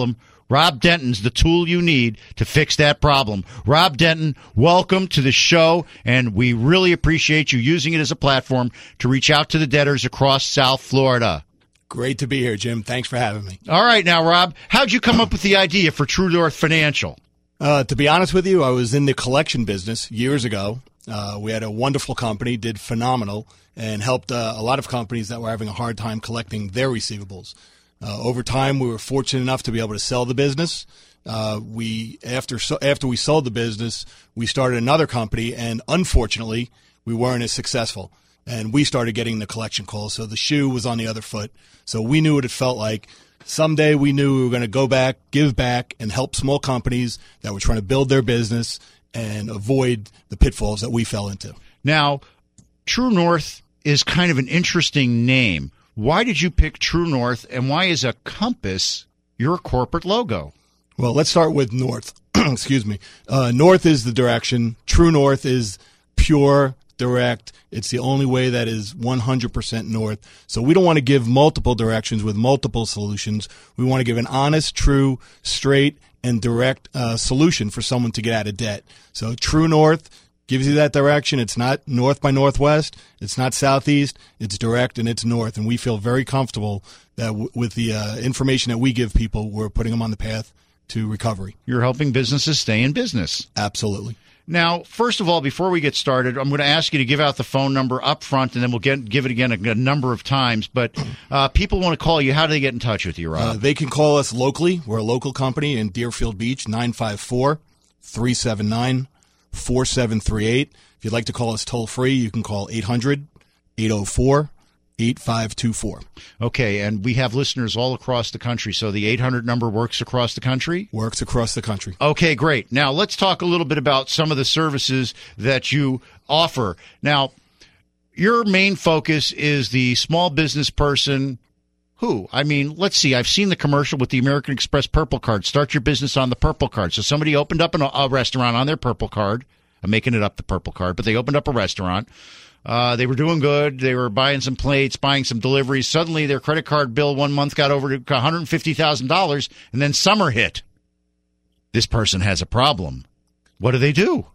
Rob Denton's the tool you need to fix that problem. Rob Denton, welcome to the show, and we really appreciate you using it as a platform to reach out to the debtors across South Florida. Great to be here, Jim. Thanks for having me. All right, now, Rob, how'd you come up with the idea for True North Financial? Uh, to be honest with you, I was in the collection business years ago. Uh, we had a wonderful company, did phenomenal, and helped uh, a lot of companies that were having a hard time collecting their receivables. Uh, over time, we were fortunate enough to be able to sell the business. Uh, we after so, after we sold the business, we started another company, and unfortunately, we weren't as successful. And we started getting the collection calls, so the shoe was on the other foot. So we knew what it felt like. Someday we knew we were going to go back, give back, and help small companies that were trying to build their business and avoid the pitfalls that we fell into. Now, True North is kind of an interesting name. Why did you pick True North, and why is a compass your corporate logo? Well, let's start with North. Excuse me. Uh, north is the direction. True North is pure, direct. It's the only way that is one hundred percent north. So we don't want to give multiple directions with multiple solutions. We want to give an honest, true, straight, and direct uh, solution for someone to get out of debt. So True North gives you that direction. It's not north by northwest. It's not southeast. It's direct, and it's north. And we feel very comfortable that w- with the uh, information that we give people, we're putting them on the path to recovery. You're helping businesses stay in business. Absolutely. Now, first of all, before we get started, I'm going to ask you to give out the phone number up front, and then we'll get give it again a, a number of times. But uh, people want to call you. How do they get in touch with you, Rob? Uh, they can call us locally. We're a local company in Deerfield Beach, nine five four, three seven nine, four seven three eight. If you'd like to call us toll-free, you can call eight hundred, eight oh four, eight five two four. Okay, and we have listeners all across the country, so the eight hundred number works across the country? Works across the country. Okay, great. Now, let's talk a little bit about some of the services that you offer. Now, your main focus is the small business person who? I mean, let's see. I've seen the commercial with the American Express Purple Card. Start your business on the Purple Card. So somebody opened up an, a restaurant on their Purple Card. I'm making it up, the Purple Card, but they opened up a restaurant. Uh, they were doing good. They were buying some plates, buying some deliveries. Suddenly, their credit card bill one month got over to one hundred fifty thousand dollars, and then summer hit. This person has a problem. What do they do?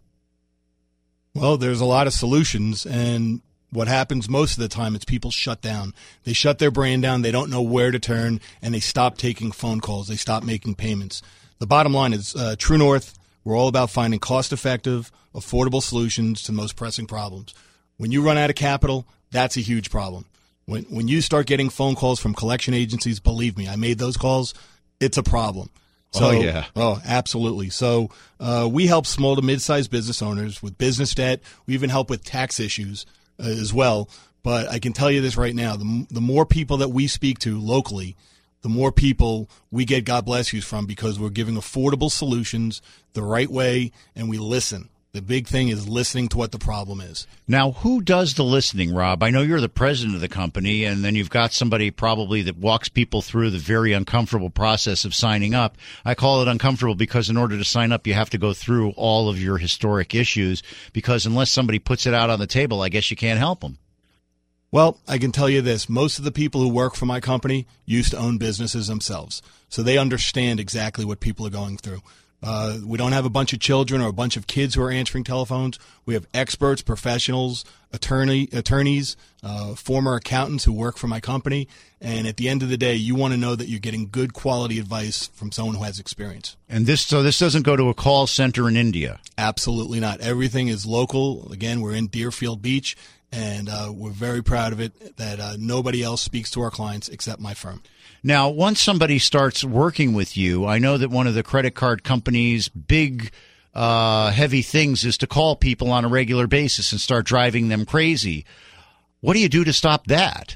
Well, there's a lot of solutions, and what happens most of the time is people shut down. They shut their brain down. They don't know where to turn, and they stop taking phone calls. They stop making payments. The bottom line is uh, True North, we're all about finding cost-effective, affordable solutions to the most pressing problems. When you run out of capital, that's a huge problem. When when you start getting phone calls from collection agencies, believe me, I made those calls. It's a problem. So, oh, yeah. Oh, absolutely. So uh, we help small to mid-sized business owners with business debt. We even help with tax issues uh, as well. But I can tell you this right now, the, the more people that we speak to locally, the more people we get God bless yous from, because we're giving affordable solutions the right way, and we listen. The big thing is listening to what the problem is. Now, who does the listening, Rob? I know you're the president of the company, and then you've got somebody probably that walks people through the very uncomfortable process of signing up. I call it uncomfortable because in order to sign up, you have to go through all of your historic issues, because unless somebody puts it out on the table, I guess you can't help them. Well, I can tell you this. Most of the people who work for my company used to own businesses themselves, so they understand exactly what people are going through. Uh, we don't have a bunch of children or a bunch of kids who are answering telephones. We have experts, professionals, attorney, attorneys, uh, former accountants who work for my company. And at the end of the day, you want to know that you're getting good quality advice from someone who has experience. And this, so this doesn't go to a call center in India? Absolutely not. Everything is local. Again, we're in Deerfield Beach, and uh, we're very proud of it that uh, nobody else speaks to our clients except my firm. Now, once somebody starts working with you, I know that one of the credit card companies' big, uh, heavy things is to call people on a regular basis and start driving them crazy. What do you do to stop that?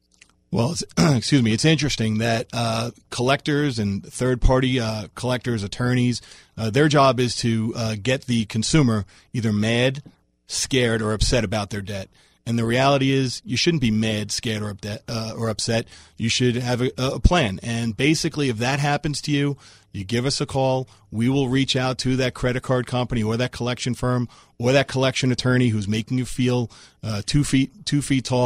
Well, it's, excuse me, it's interesting that uh, collectors and third-party uh, collectors, attorneys, uh, their job is to uh, get the consumer either mad, scared, or upset about their debt. And the reality is you shouldn't be mad, scared, or, upde- uh, or upset. You should have a, a plan. And basically, if that happens to you, you give us a call. We will reach out to that credit card company or that collection firm or that collection attorney who's making you feel uh, two feet two feet tall,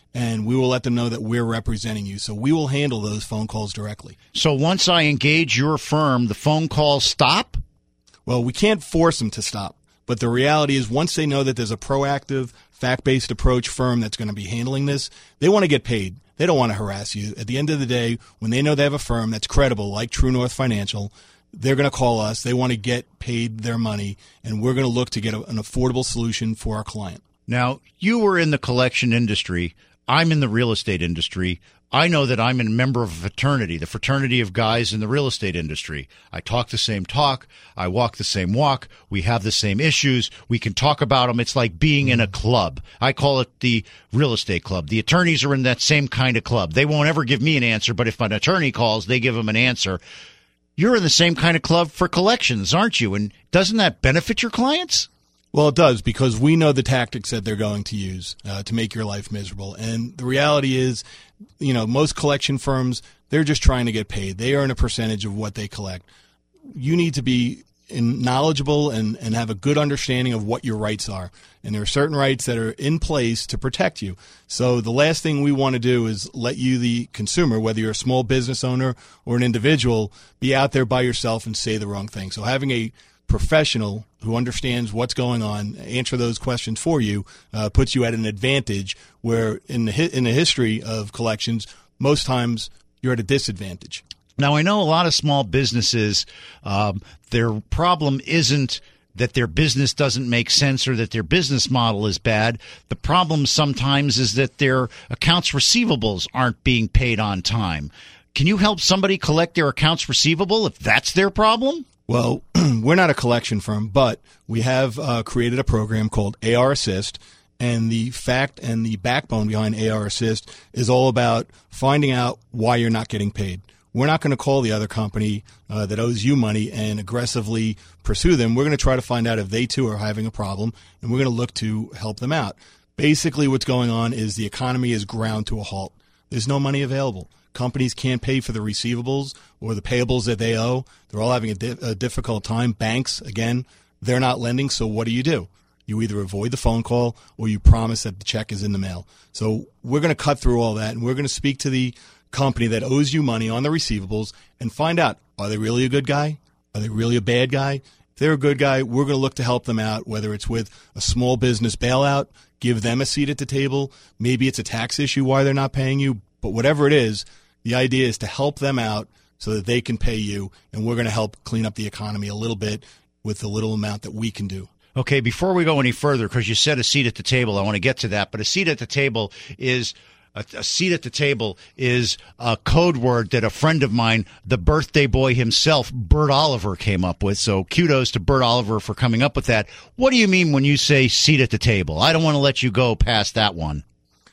and we will let them know that we're representing you. So we will handle those phone calls directly. So once I engage your firm, the phone calls stop? Well, we can't force them to stop. But the reality is once they know that there's a proactive, fact-based approach firm that's going to be handling this, they want to get paid. They don't want to harass you. At the end of the day, when they know they have a firm that's credible, like True North Financial, they're going to call us. They want to get paid their money, and we're going to look to get a, an affordable solution for our client. Now, you were in the collection industry. I'm in the real estate industry. I know that I'm a member of a fraternity, the fraternity of guys in the real estate industry. I talk the same talk. I walk the same walk. We have the same issues. We can talk about them. It's like being in a club. I call it the real estate club. The attorneys are in that same kind of club. They won't ever give me an answer, but if an attorney calls, they give them an answer. You're in the same kind of club for collections, aren't you? And doesn't that benefit your clients? Well, it does, because we know the tactics that they're going to use uh, to make your life miserable. And the reality is, you know, most collection firms, they're just trying to get paid. They earn a percentage of what they collect. You need to be in knowledgeable and, and have a good understanding of what your rights are. And there are certain rights that are in place to protect you. So the last thing we want to do is let you, the consumer, whether you're a small business owner or an individual, be out there by yourself and say the wrong thing. So having a professional who understands what's going on, answer those questions for you, uh, puts you at an advantage where in the, hi- in the history of collections, most times you're at a disadvantage. Now, I know a lot of small businesses, um, their problem isn't that their business doesn't make sense or that their business model is bad. The problem sometimes is that their accounts receivables aren't being paid on time. Can you help somebody collect their accounts receivable if that's their problem? Well, we're not a collection firm, but we have uh, created a program called A R Assist, and the fact and the backbone behind A R Assist is all about finding out why you're not getting paid. We're not going to call the other company uh, that owes you money and aggressively pursue them. We're going to try to find out if they too are having a problem, and we're going to look to help them out. Basically, what's going on is the economy is ground to a halt. There's no money available. Companies can't pay for the receivables or the payables that they owe. They're all having a, di- a difficult time. Banks, again, they're not lending, so what do you do? You either avoid the phone call or you promise that the check is in the mail. So we're going to cut through all that, and we're going to speak to the company that owes you money on the receivables and find out, are they really a good guy? Are they really a bad guy? If they're a good guy, we're going to look to help them out, whether it's with a small business bailout, give them a seat at the table. Maybe it's a tax issue why they're not paying you. But whatever it is, the idea is to help them out so that they can pay you, and we're going to help clean up the economy a little bit with the little amount that we can do. Okay, before we go any further, because you said a seat at the table, I want to get to that, but a seat at the table is a, a seat at the table is a code word that a friend of mine, the birthday boy himself, Bert Oliver, came up with. So kudos to Bert Oliver for coming up with that. What do you mean when you say seat at the table? I don't want to let you go past that one.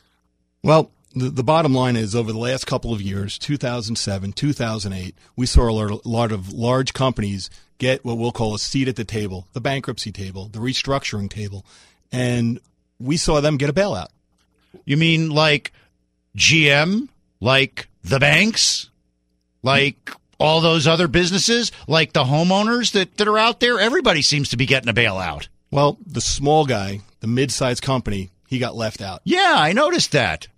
Well, The, the bottom line is over the last couple of years, two thousand seven, two thousand eight, we saw a lot, a lot of large companies get what we'll call a seat at the table, the bankruptcy table, the restructuring table, and we saw them get a bailout. You mean like G M, like the banks, like all those other businesses, like the homeowners that, that are out there? Everybody seems to be getting a bailout. Well, the small guy, the mid-sized company, he got left out. Yeah, I noticed that.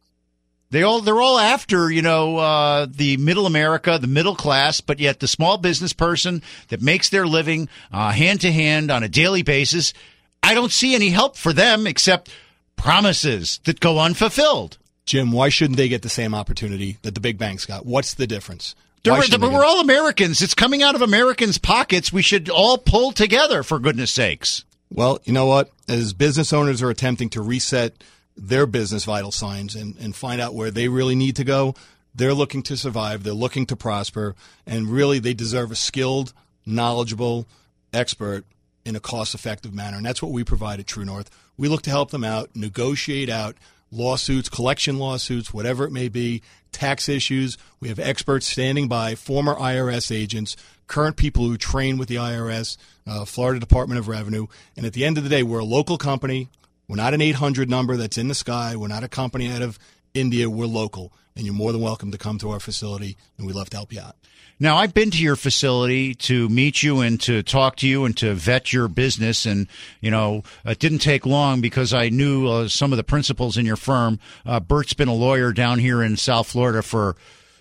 They all, they're all after, you know, uh, the middle America, the middle class, but yet the small business person that makes their living uh, hand to hand on a daily basis, I don't see any help for them except promises that go unfulfilled. Jim, why shouldn't they get the same opportunity that the big banks got? What's the difference? We're, we're all Americans. It's coming out of Americans' pockets. We should all pull together, for goodness sakes. Well, you know what? As business owners are attempting to reset their business vital signs and, and find out where they really need to go, they're looking to survive, they're looking to prosper, and really they deserve a skilled, knowledgeable expert in a cost-effective manner. And that's what we provide at True North. We look to help them out, negotiate out lawsuits, collection lawsuits, whatever it may be, tax issues. We have experts standing by, former I R S agents, current people who train with the I R S, uh, Florida Department of Revenue. And at the end of the day, we're a local company. We're not an eight hundred number that's in the sky. We're not a company out of India, we're local, and you're more than welcome to come to our facility, and we'd love to help you out. Now, I've been to your facility to meet you and to talk to you and to vet your business. And, you know, it didn't take long because I knew uh, some of the principals in your firm. Uh, Bert's been a lawyer down here in South Florida for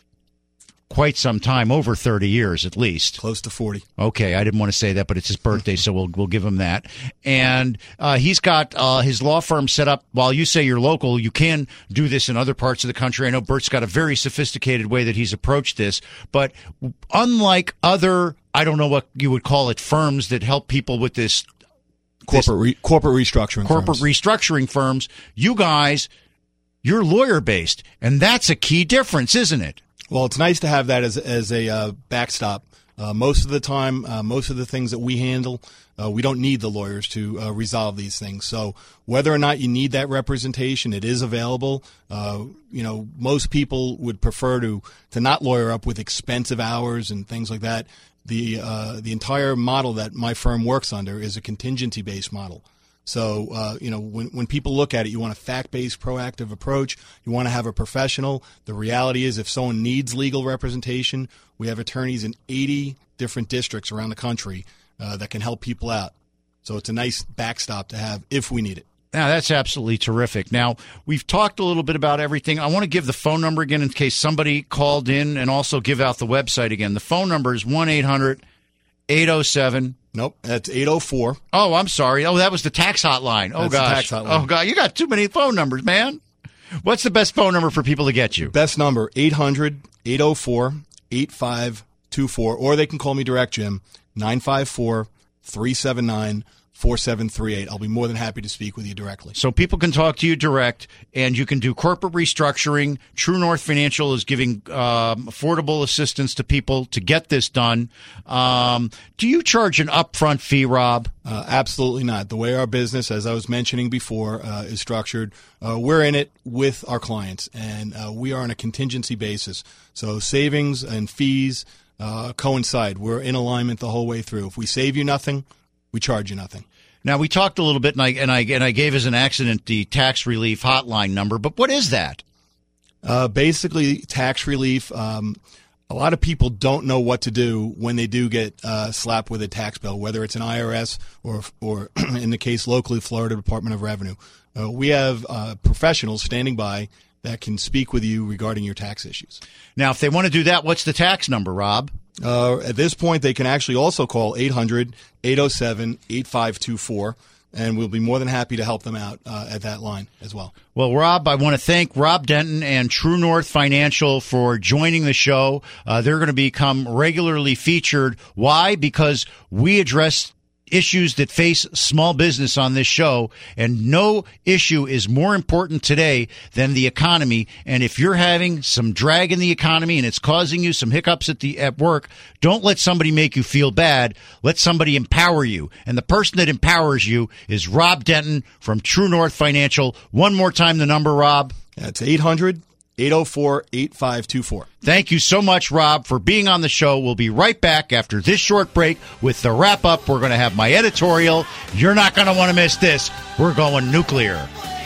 quite some time, over thirty years at least. Close to forty. Okay, I didn't want to say that, but it's his birthday, so we'll we'll give him that. And uh, he's got uh, his law firm set up. While you say you're local, you can do this in other parts of the country. I know Bert's got a very sophisticated way that he's approached this, but unlike other, I don't know what you would call it, firms that help people with this corporate re- corporate restructuring corporate firms. restructuring firms, you guys, you're lawyer based, and that's a key difference, isn't it? Well, it's nice to have that as as a uh, backstop. Uh, most of the time, uh, most of the things that we handle, uh, we don't need the lawyers to uh, resolve these things. So whether or not you need that representation, it is available. Uh, you know, most people would prefer to to not lawyer up with expensive hours and things like that. The uh, the entire model that my firm works under is a contingency-based model. So, uh, you know, when, when people look at it, you want a fact-based, proactive approach. You want to have a professional. The reality is if someone needs legal representation, we have attorneys in eighty different districts around the country uh, that can help people out. So it's a nice backstop to have if we need it. Now, that's absolutely terrific. Now, we've talked a little bit about everything. I want to give the phone number again in case somebody called in, and also give out the website again. The phone number is one eight hundred eight oh seven Nope, that's eight oh four. Oh, I'm sorry. Oh, that was the tax hotline. Oh, that's gosh. The tax hotline. Oh, God. You got too many phone numbers, man. What's the best phone number for people to get you? Best number, eight hundred eight oh four eight five two four. Or they can call me direct, Jim, nine five four three seven nine four seven three eight. I'll be more than happy to speak with you directly. So people can talk to you direct, and you can do corporate restructuring. True North Financial is giving um, affordable assistance to people to get this done. Um, do you charge an upfront fee, Rob? Uh, absolutely not. The way our business, as I was mentioning before, uh, is structured, uh, we're in it with our clients, and uh, we are on a contingency basis. So savings and fees uh, coincide. We're in alignment the whole way through. If we save you nothing, we charge you nothing. Now, we talked a little bit, and I and I and I gave as an accident the tax relief hotline number. But what is that? Uh, basically, tax relief. Um, a lot of people don't know what to do when they do get uh, slapped with a tax bill, whether it's an I R S or, or in the case locally, Florida Department of Revenue. Uh, we have uh, professionals standing by that can speak with you regarding your tax issues. Now, if they want to do that, what's the tax number, Rob? Uh, at this point, they can actually also call eight hundred eight oh seven eight five two four, and we'll be more than happy to help them out uh, at that line as well. Well, Rob, I want to thank Rob Denton and True North Financial for joining the show. Uh, they're going to become regularly featured. Why? Because we address issues that face small business on this show, and no issue is more important today than the economy. And if you're having some drag in the economy and it's causing you some hiccups at the at work, don't let somebody make you feel bad. Let somebody empower you. And the person that empowers you is Rob Denton from True North Financial. One more time, the number, Rob. That's eight hundred eight oh four eight five two four. Thank you so much, Rob, for being on the show. We'll be right back after this short break with the wrap-up. We're going to have my editorial. You're not going to want to miss this. We're going nuclear.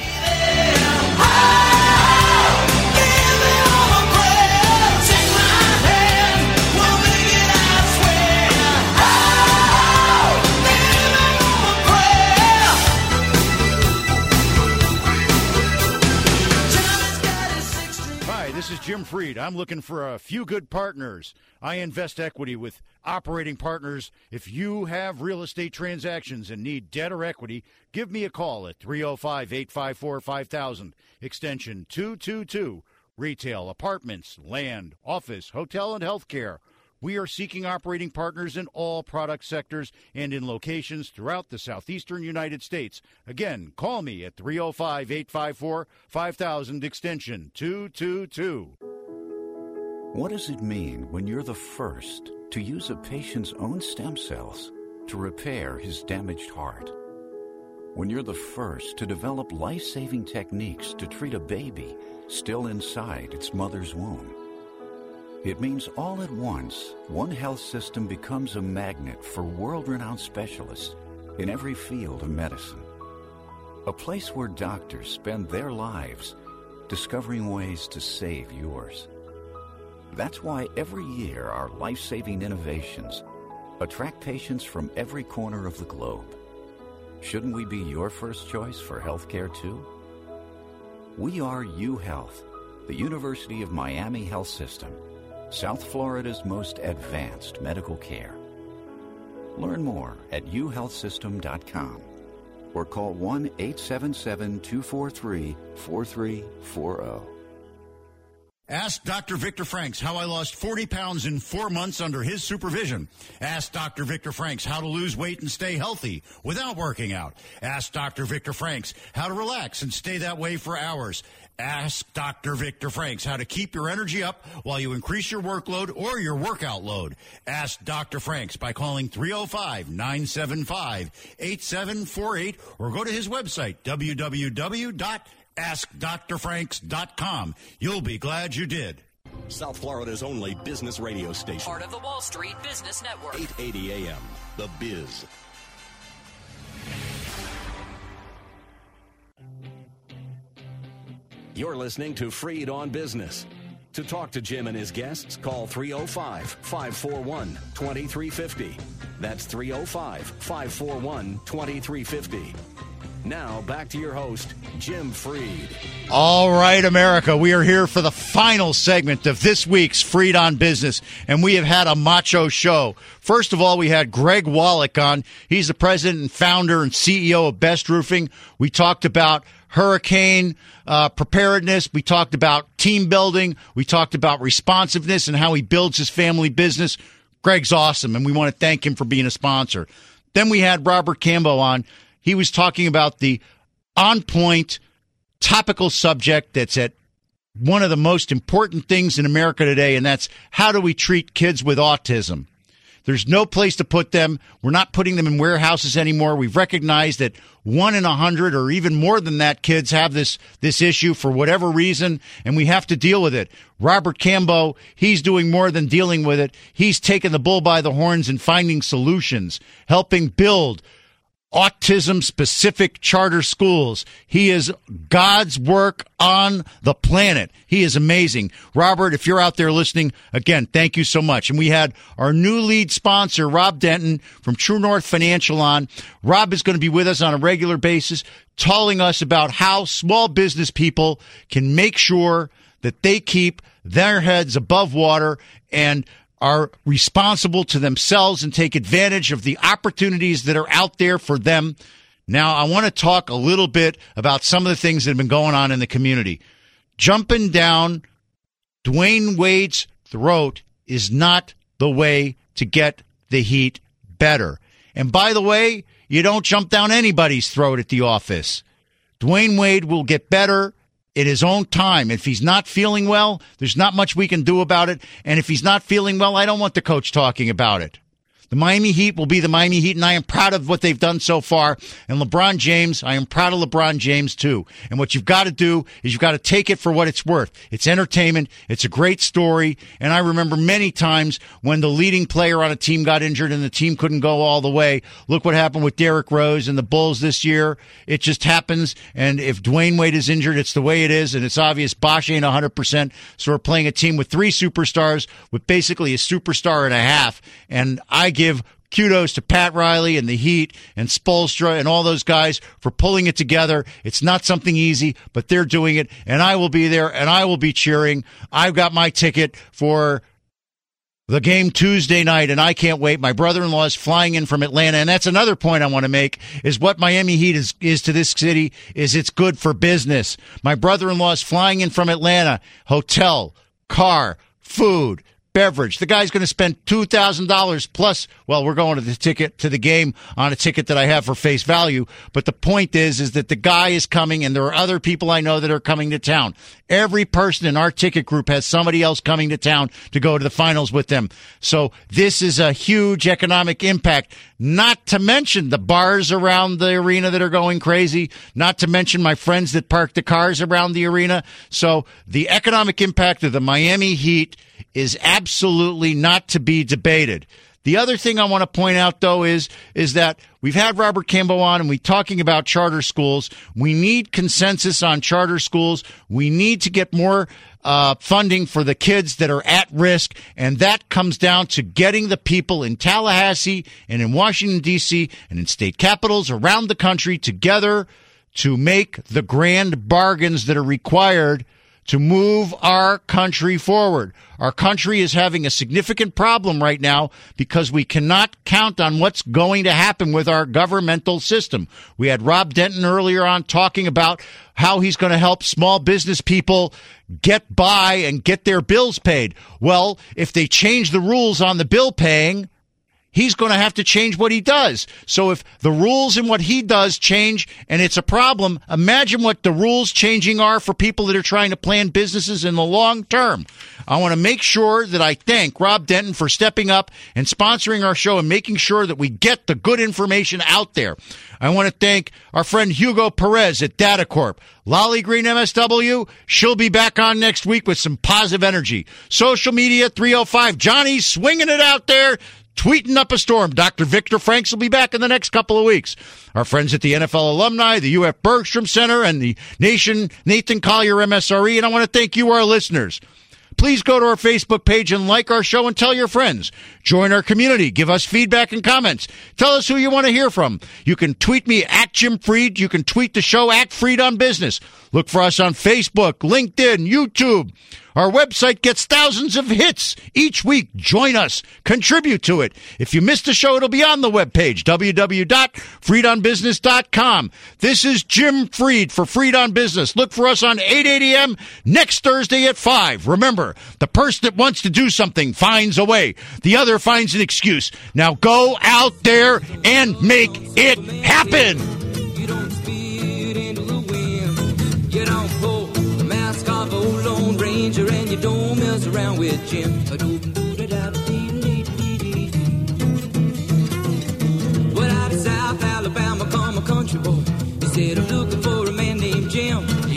This is Jim Freed. I'm looking for a few good partners. I invest equity with operating partners. If you have real estate transactions and need debt or equity, give me a call at three oh five eight five four five thousand, extension two two two. Retail, apartments, land, office, hotel, and healthcare. We are seeking operating partners in all product sectors and in locations throughout the southeastern United States. Again, call me at three oh five eight five four five thousand, extension two two two. What does it mean when you're the first to use a patient's own stem cells to repair his damaged heart? When you're the first to develop life-saving techniques to treat a baby still inside its mother's womb? It means all at once, one health system becomes a magnet for world-renowned specialists in every field of medicine. A place where doctors spend their lives discovering ways to save yours. That's why every year our life-saving innovations attract patients from every corner of the globe. Shouldn't we be your first choice for healthcare too? We are UHealth, the University of Miami Health System, South Florida's most advanced medical care. Learn more at u health system dot com or call one eight seven seven, two four three, four three four zero. Ask Doctor Victor Franks how I lost forty pounds in four months under his supervision. Ask Doctor Victor Franks how to lose weight and stay healthy without working out. Ask Doctor Victor Franks how to relax and stay that way for hours. Ask Doctor Victor Franks how to keep your energy up while you increase your workload or your workout load. Ask Doctor Franks by calling three oh five, nine seven five, eight seven four eight or go to his website, w w w dot ask dr franks dot com. You'll be glad you did. South Florida's only business radio station. Part of the Wall Street Business Network. eight eighty A M, The Biz. You're listening to Freed on Business. To talk to Jim and his guests, call three oh five, five four one, two three five oh. That's three oh five, five four one, two three five oh. Now, back to your host, Jim Freed. All right, America, we are here for the final segment of this week's Freed on Business, and we have had a macho show. First of all, we had Greg Wallach on. He's the president and founder and C E O of Best Roofing. We talked about hurricane uh, preparedness. We talked about team building. We talked about responsiveness and how he builds his family business. Greg's awesome, and we want to thank him for being a sponsor. Then we had Robert Cambo on. He was talking about the on-point, topical subject that's at one of the most important things in America today, and that's how do we treat kids with autism? There's no place to put them. We're not putting them in warehouses anymore. We've recognized that one in a hundred or even more than that kids have this, this issue for whatever reason, and we have to deal with it. Robert Cambo, he's doing more than dealing with it. He's taking the bull by the horns and finding solutions, helping build autism-specific charter schools. He is God's work on the planet. He is amazing. Robert, if you're out there listening, again, thank you so much. And we had our new lead sponsor, Rob Denton from True North Financial on. Rob is going to be with us on a regular basis, telling us about how small business people can make sure that they keep their heads above water and are responsible to themselves and take advantage of the opportunities that are out there for them. Now, I want to talk a little bit about some of the things that have been going on in the community. Jumping down Dwayne Wade's throat is not the way to get the Heat better. And by the way, you don't jump down anybody's throat at the office. Dwayne Wade will get better at his own time. If he's not feeling well, there's not much we can do about it. And if he's not feeling well, I don't want the coach talking about it. The Miami Heat will be the Miami Heat, and I am proud of what they've done so far. And LeBron James, I am proud of LeBron James, too. And what you've got to do is you've got to take it for what it's worth. It's entertainment. It's a great story. And I remember many times when the leading player on a team got injured and the team couldn't go all the way. Look what happened with Derrick Rose and the Bulls this year. It just happens. And if Dwayne Wade is injured, it's the way it is. And it's obvious Bosh ain't one hundred percent. So we're playing a team with three superstars with basically a superstar and a half. And I give kudos to Pat Riley and the Heat and Spoelstra and all those guys for pulling it together. It's not something easy, but they're doing it, and I will be there, and I will be cheering. I've got my ticket for the game Tuesday night, and I can't wait. My brother-in-law is flying in from Atlanta, and that's another point I want to make, is what Miami Heat is, is to this city, is it's good for business. My brother-in-law is flying in from Atlanta, hotel, car, food, beverage. The guy's going to spend two thousand dollars plus. Well, we're going to the ticket to the game on a ticket that I have for face value. But the point is, is that the guy is coming, and there are other people I know that are coming to town. Every person in our ticket group has somebody else coming to town to go to the finals with them. So this is a huge economic impact. Not to mention the bars around the arena that are going crazy. Not to mention my friends that park the cars around the arena. So the economic impact of the Miami Heat is absolutely not to be debated. The other thing I want to point out, though, is is that we've had Robert Kimbo on, and we're talking about charter schools. We need consensus on charter schools. We need to get more uh, funding for the kids that are at risk, and that comes down to getting the people in Tallahassee and in Washington, D C, and in state capitals around the country together to make the grand bargains that are required to move our country forward. Our country is having a significant problem right now because we cannot count on what's going to happen with our governmental system. We had Rob Denton earlier on talking about how he's going to help small business people get by and get their bills paid. Well, if they change the rules on the bill paying, he's going to have to change what he does. So if the rules and what he does change and it's a problem, imagine what the rules changing are for people that are trying to plan businesses in the long term. I want to make sure that I thank Rob Denton for stepping up and sponsoring our show and making sure that we get the good information out there. I want to thank our friend Hugo Perez at DataCorp. Lolly Green M S W, she'll be back on next week with some positive energy. Social media three oh five, Johnny's swinging it out there, tweeting up a storm. Doctor Victor Franks will be back in the next couple of weeks. Our friends at the N F L Alumni, the U F Bergstrom Center, and the Nation Nathan Collier M S R E. And I want to thank you, our listeners. Please go to our Facebook page and like our show and tell your friends. Join our community. Give us feedback and comments. Tell us who you want to hear from. You can tweet me at Jim Fried. You can tweet the show at Fried on Business. Look for us on Facebook, LinkedIn, YouTube. Our website gets thousands of hits each week. Join us. Contribute to it. If you missed the show, it'll be on the webpage, w w w dot fried on business dot com. This is Jim Fried for Fried on Business. Look for us on eight eighty a.m. next Thursday at five. Remember, the person that wants to do something finds a way. The other finds an excuse. Now go out there and make it happen. You don't speed into the wind. You don't pull the mask off old Lone Ranger, and you don't mess around with Jim. Well, out of South Alabama, come a country boy. He said, I'm looking for